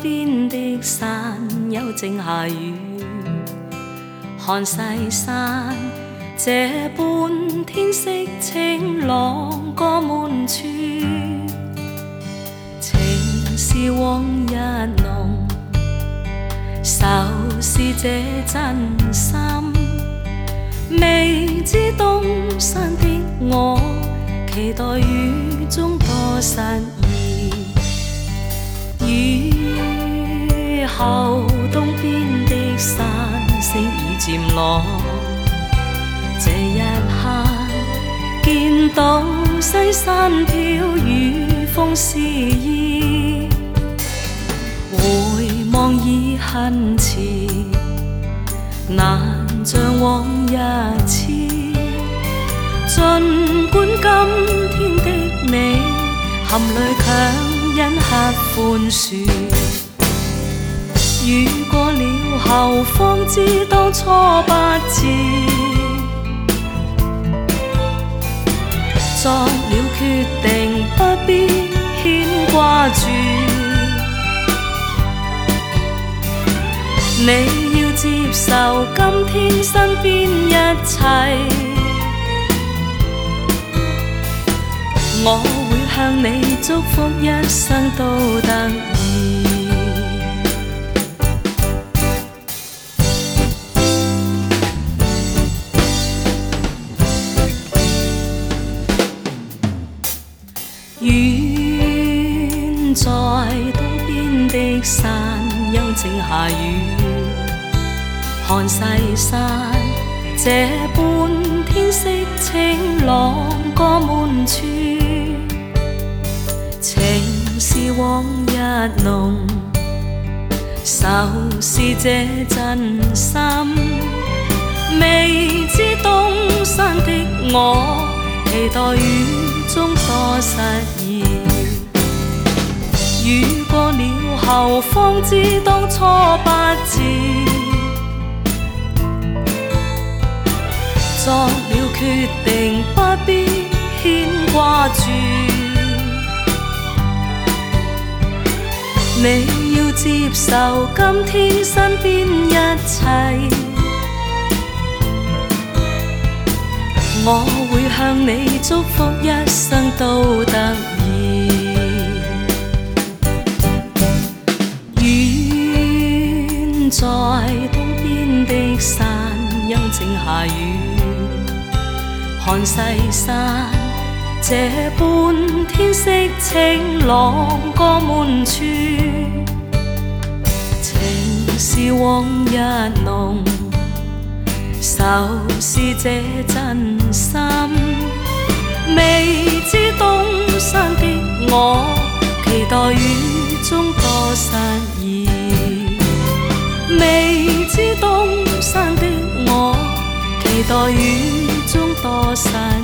邊的山有靜下雨，看西山這般天色晴朗過滿處，情是往日濃，愁是這真心。未知東山的我，期待雨中多實意。雨後東邊的山星已漸落，這一刻見到西山飄雨風詩意，回望已恨遲，難像往日似。儘管今天的你含淚強忍刻寬恕，雨過了後方知當初不智，作了決定不必牽掛住。你要接受今天身邊一切，我會向你祝福一生都得意。遠在東邊的山幽靜下雨，看西山這般天色晴朗過滿處，情是往日濃，愁是這真心。未知東山的我，期待雨中多實意。雨過了後方知當初不智，作了決定不必牽掛住。你要接受今天身邊一切，我會向你祝福一生都得意。遠在東邊的山幽靜下雨，看西山這般天色晴朗過滿處，情是往日濃，愁是這真心。未知東山的我，期待雨中多實意。未知東山的我，期待雨中多實意。